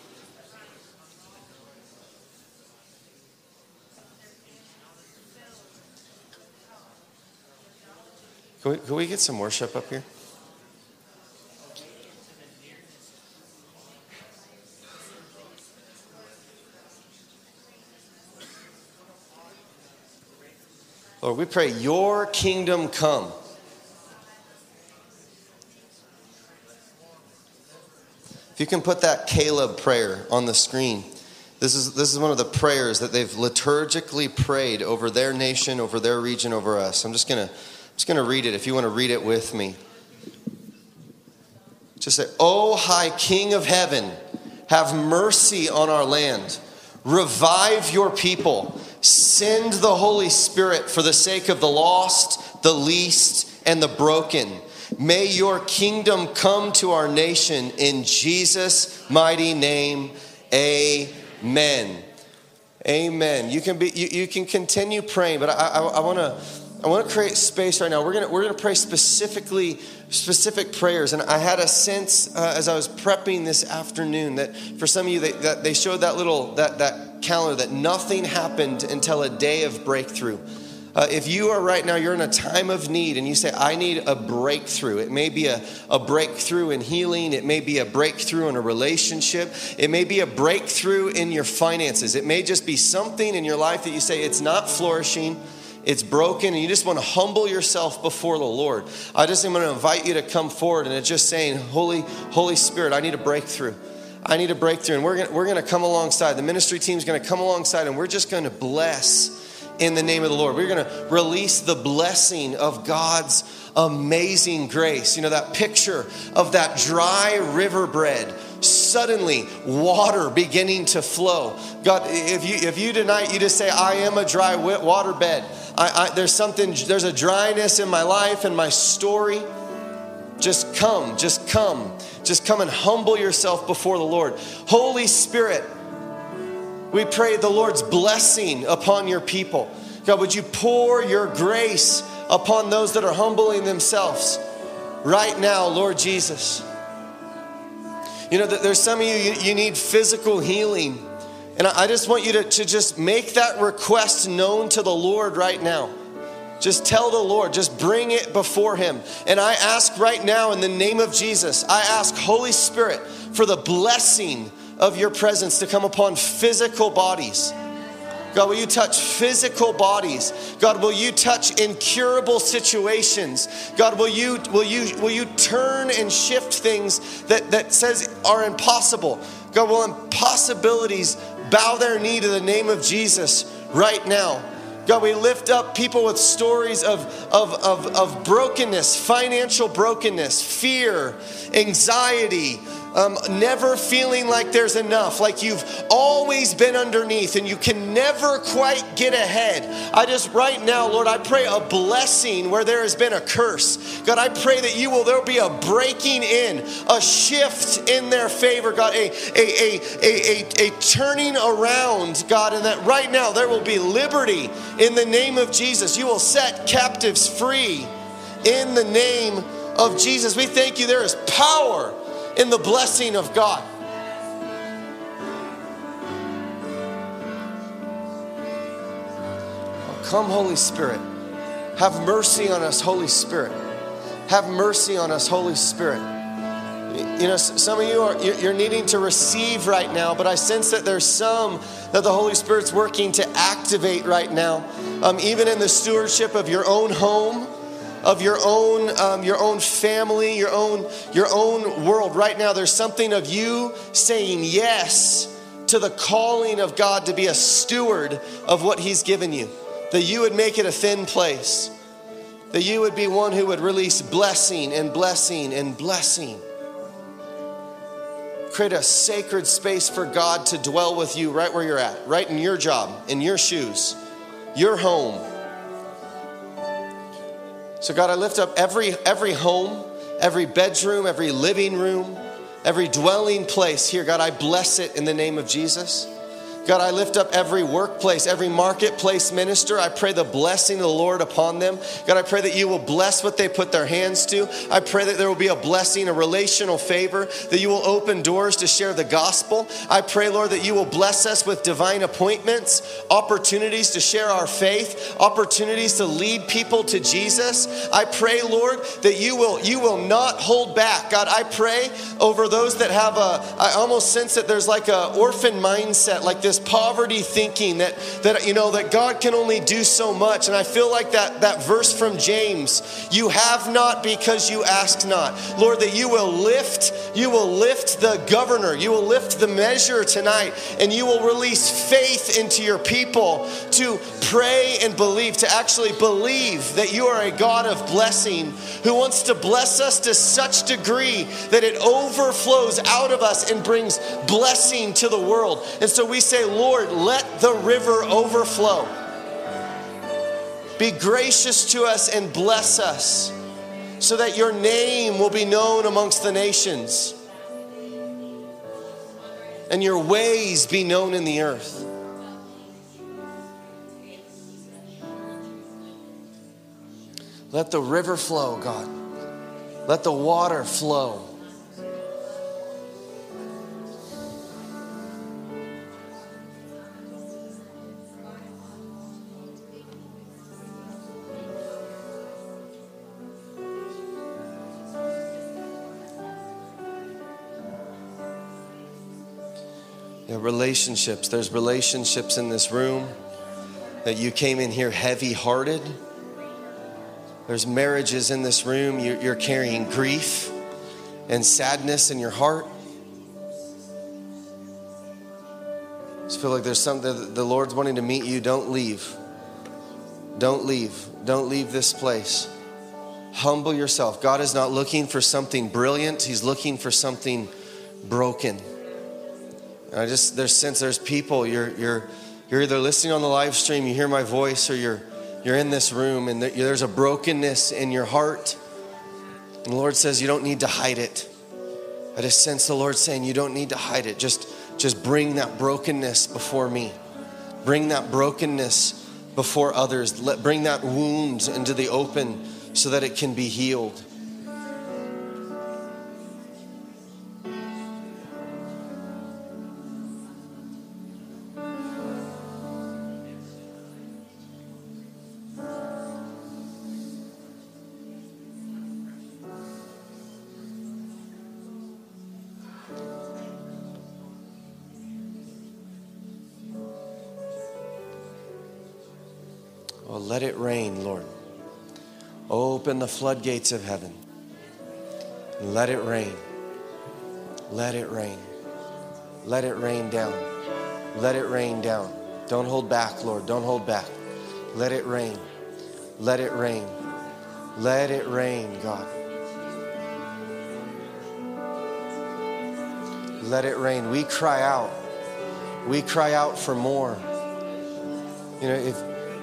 Can we get some worship up here? Lord, we pray your kingdom come. If you can put that Caleb prayer on the screen. This is one of the prayers that they've liturgically prayed over their nation, over their region, over us. I'm just going to read it if you want to read it with me. Just say, "O high King of heaven, have mercy on our land. Revive your people. Send the Holy Spirit for the sake of the lost, the least, and the broken. May your kingdom come to our nation in Jesus' mighty name. Amen." Amen. You can continue praying, but I want to create space right now. We're gonna pray specific prayers, and I had a sense as I was prepping this afternoon that for some of you that they showed that calendar that nothing happened until a day of breakthrough. If you are right now, you're in a time of need and you say, I need a breakthrough. It may be a breakthrough in healing. It may be a breakthrough in a relationship. It may be a breakthrough in your finances. It may just be something in your life that you say it's not flourishing. It's broken, and you just want to humble yourself before the Lord. I just am going to invite you to come forward, and it's just saying, Holy Spirit, I need a breakthrough. I need a breakthrough. And we're going to come alongside. The ministry team is going to come alongside, and we're just going to bless in the name of the Lord. We're going to release the blessing of God's amazing grace. You know, that picture of that dry riverbed, suddenly water beginning to flow. God, if you tonight, you just say, I am a dry waterbed. There's a dryness in my life and my story. Just come and humble yourself before the Lord. Holy Spirit, we pray the Lord's blessing upon your people. God, would you pour your grace upon those that are humbling themselves right now, Lord Jesus. You know, there's some of you need physical healing. And I just want you to just make that request known to the Lord right now. Just tell the Lord, just bring it before him. And I ask right now in the name of Jesus, I ask Holy Spirit for the blessing of your presence to come upon physical bodies. God, will you touch physical bodies? God, will you touch incurable situations? God, will you turn and shift things that says are impossible? God, will impossibilities bow their knee to the name of Jesus right now? God, we lift up people with stories of brokenness, financial brokenness, fear, anxiety, never feeling like there's enough, like you've always been underneath and you can never quite get ahead. I just right now, Lord, I pray a blessing where there has been a curse. God, I pray that there'll be a breaking in, a shift in their favor, God, a turning around, God, and that right now there will be liberty in the name of Jesus. You will set captives free in the name of Jesus. We thank you. There is power in the blessing of God. Oh, come, Holy Spirit. Have mercy on us, Holy Spirit. Have mercy on us, Holy Spirit. You know, some of you you're needing to receive right now, but I sense that there's some that the Holy Spirit's working to activate right now, even in the stewardship of your own home, of your own family, your own world. Right now, there's something of you saying yes to the calling of God to be a steward of what he's given you. That you would make it a thin place. That you would be one who would release blessing and blessing and blessing. Create a sacred space for God to dwell with you right where you're at, right in your job, in your shoes, your home. So God, I lift up every home, every bedroom, every living room, every dwelling place here. God, I bless it in the name of Jesus. God, I lift up every workplace, every marketplace minister. I pray the blessing of the Lord upon them. God, I pray that you will bless what they put their hands to. I pray that there will be a blessing, a relational favor, that you will open doors to share the gospel. I pray, Lord, that you will bless us with divine appointments, opportunities to share our faith, opportunities to lead people to Jesus. I pray, Lord, that you will not hold back. God, I pray over those that have I almost sense that there's like a orphan mindset, like this poverty thinking that God can only do so much. And I feel like that verse from James, you have not because you ask not. Lord, that you will lift the governor, you will lift the measure tonight, and you will release faith into your people to pray and believe, to actually believe that you are a God of blessing who wants to bless us to such degree that it overflows out of us and brings blessing to the world. And so we say, Lord, let the river overflow. Be gracious to us and bless us so that your name will be known amongst the nations and your ways be known in the earth. Let the river flow, God. Let the water flow. Relationships. There's relationships in this room that you came in here heavy-hearted. There's marriages in this room. You're carrying grief and sadness in your heart. I just feel like there's something that the Lord's wanting to meet you. Don't leave. Don't leave. Don't leave this place. Humble yourself. God is not looking for something brilliant. He's looking for something broken. And there's people, you're either listening on the live stream, you hear my voice, or you're in this room and there's a brokenness in your heart. And the Lord says you don't need to hide it. I just sense the Lord saying you don't need to hide it. Just bring that brokenness before me. Bring that brokenness before others. Bring that wound into the open so that it can be healed. Oh, let it rain, Lord. Open the floodgates of heaven. Let it rain. Let it rain. Let it rain down. Let it rain down. Don't hold back, Lord. Don't hold back. Let it rain. Let it rain. Let it rain, God. Let it rain. We cry out. We cry out for more. You know, if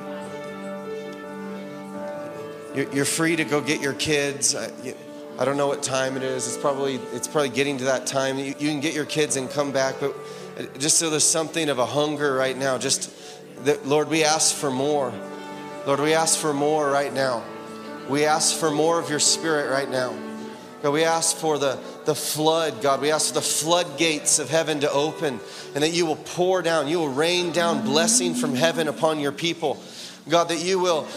you're free to go get your kids. I don't know what time it is. It's probably getting to that time. You can get your kids and come back, but just so there's something of a hunger right now. Just that, Lord, we ask for more. Lord, we ask for more right now. We ask for more of your Spirit right now. God, we ask for the flood, God. We ask for the floodgates of heaven to open, and that you will pour down, you will rain down blessing from heaven upon your people. God, that you will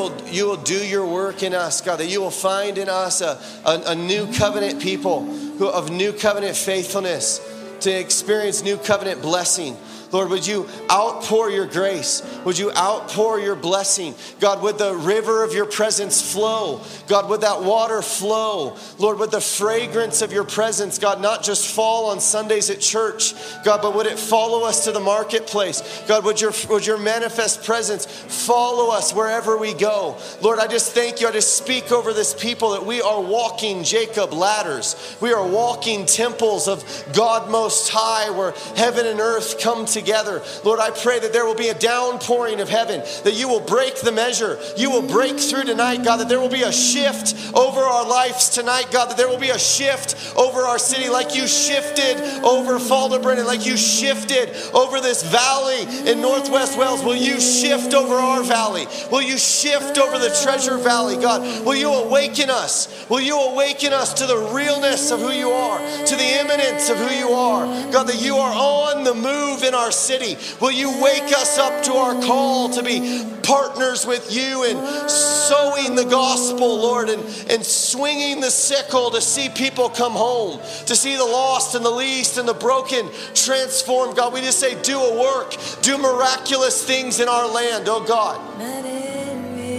do your work in us. God, that you will find in us a new covenant people who of new covenant faithfulness to experience new covenant blessing. Lord, would you outpour your grace? Would you outpour your blessing? God, would the river of your presence flow? God, would that water flow? Lord, would the fragrance of your presence, God, not just fall on Sundays at church, God, but would it follow us to the marketplace? God, would your manifest presence follow us wherever we go? Lord, I just thank you. I just speak over this people that we are walking Jacob ladders. We are walking temples of God Most High, where heaven and earth come together. Lord, I pray that there will be a downpouring of heaven, that you will break the measure. You will break through tonight, God, that there will be a shift over our lives tonight, God, that there will be a shift over our city like you shifted over Falderbren, and like you shifted over this valley in Northwest Wales. Will you shift over our valley? Will you shift over the Treasure Valley, God? Will you awaken us? Will you awaken us to the realness of who you are, to the imminence of who you are? God, that you are on the move in our city. Will you wake us up to our call to be partners with you in sowing the gospel, Lord, and swinging the sickle to see people come home, to see the lost and the least and the broken transformed. God, we just say, do a work, do miraculous things in our land, oh God. Let it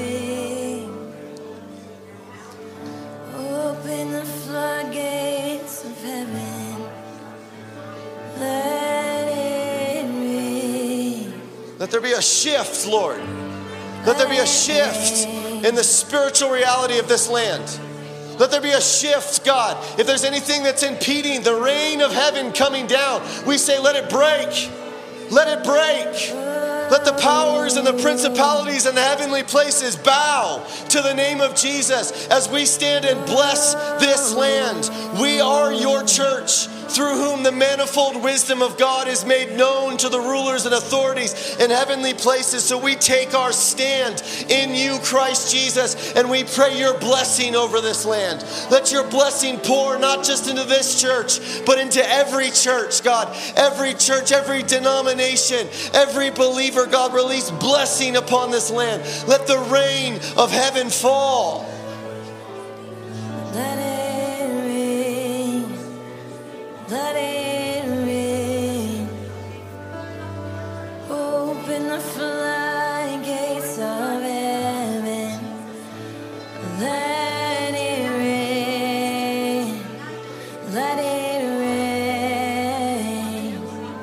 rain. Open the floodgates of heaven. Let it rain. Let there be a shift, Lord. Let there be a shift in the spiritual reality of this land. Let there be a shift, God. If there's anything that's impeding the rain of heaven coming down, we say, let it break. Let it break. Let the powers and the principalities in the heavenly places bow to the name of Jesus as we stand and bless this land. We are your church, through whom the manifold wisdom of God is made known to the rulers and authorities in heavenly places. So we take our stand in you, Christ Jesus, and we pray your blessing over this land. Let your blessing pour not just into this church, but into every church, God. Every church, every denomination, every believer, God, release blessing upon this land. Let the rain of heaven fall. Let it rain. Let it rain. Open the floodgates of heaven. Let it rain. Let it rain.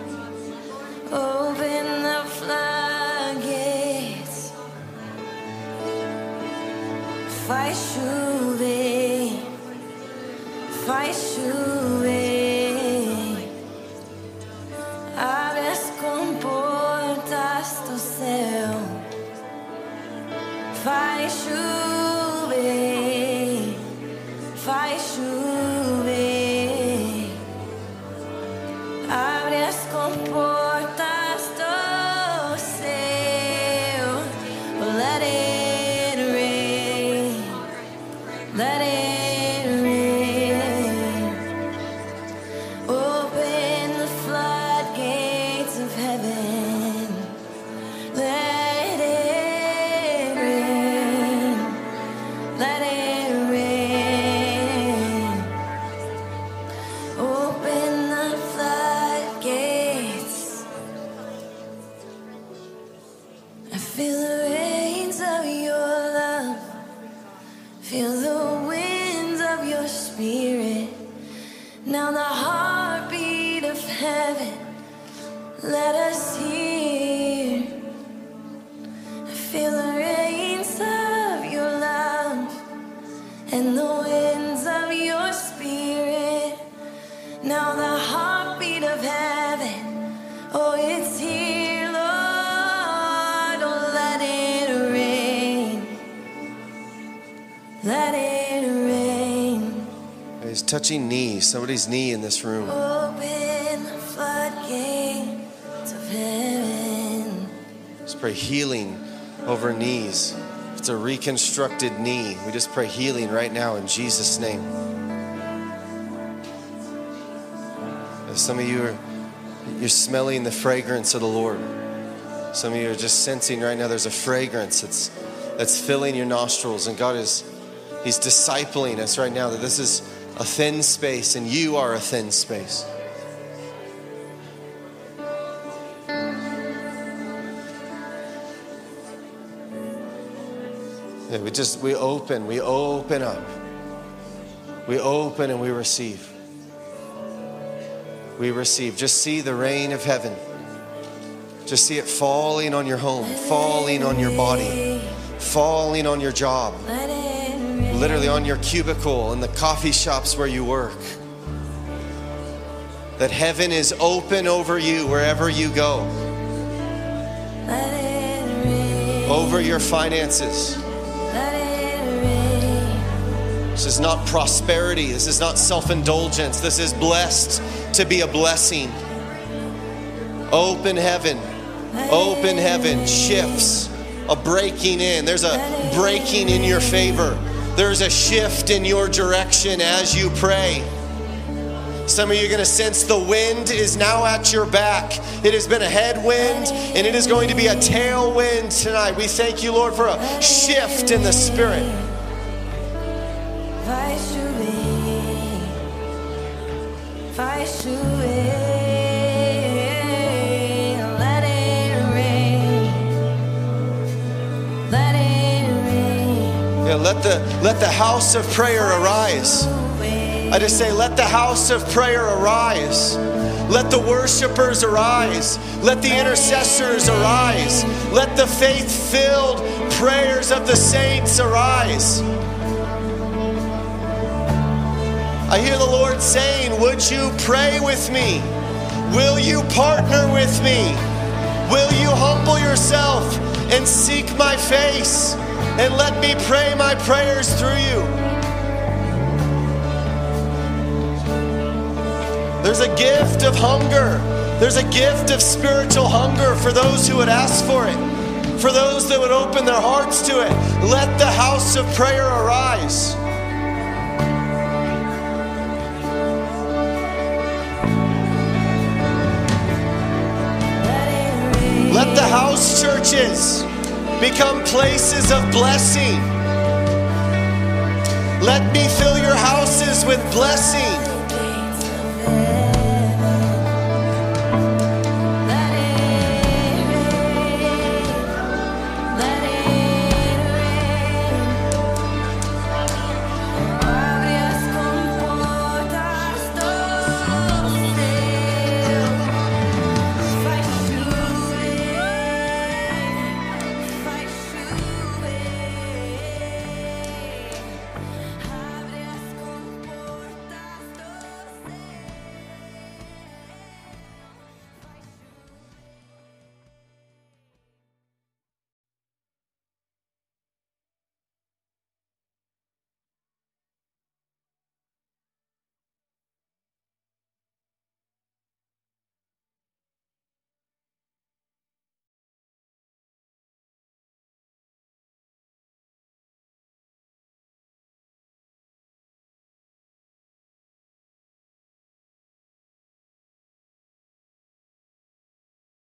Open the floodgates. Fai chover. Fai chover. Abre as comportas do céu. Vai chover. Vai chover. Abre as comportas do céu. Let it rain. Let it rain. Open the floodgates of heaven. Let it rain. Let it rain. Open the floodgates. I feel the rains let us hear. I feel the rains of your love and the winds of your spirit. Now the heartbeat of heaven, oh, it's here, Lord. Oh, let it rain. Let it rain. He's touching knees, somebody's knee in this room. Open the floodgates of heaven. Just pray healing over knees. If it's a reconstructed knee, we just pray healing right now in Jesus' name. As some of you you're smelling the fragrance of the Lord. Some of you are just sensing right now there's a fragrance that's filling your nostrils, and He's discipling us right now that this is a thin space and you are a thin space. Yeah, we open up. We open and we receive. We receive. Just see the rain of heaven. Just see it falling on your home, falling on your body, falling on your job, literally on your cubicle, in the coffee shops where you work. That heaven is open over you wherever you go. Over your finances. This is not prosperity. This is not self-indulgence. This is blessed to be a blessing. Open heaven. Open heaven shifts. A breaking in. There's a breaking in your favor. There's a shift in your direction as you pray. Some of you are going to sense the wind is now at your back. It has been a headwind and it is going to be a tailwind tonight. We thank you, Lord, for a shift in the Spirit. Yeah, let the house of prayer arise. I just say, let the house of prayer arise. Let the worshipers arise. Let the intercessors arise. Let the faith-filled prayers of the saints arise. I hear the Lord saying, would you pray with me? Will you partner with me? Will you humble yourself and seek my face and let me pray my prayers through you? There's a gift of hunger. There's a gift of spiritual hunger for those who would ask for it, for those that would open their hearts to it. Let the house of prayer arise. Let the house churches become places of blessing. Let me fill your houses with blessing.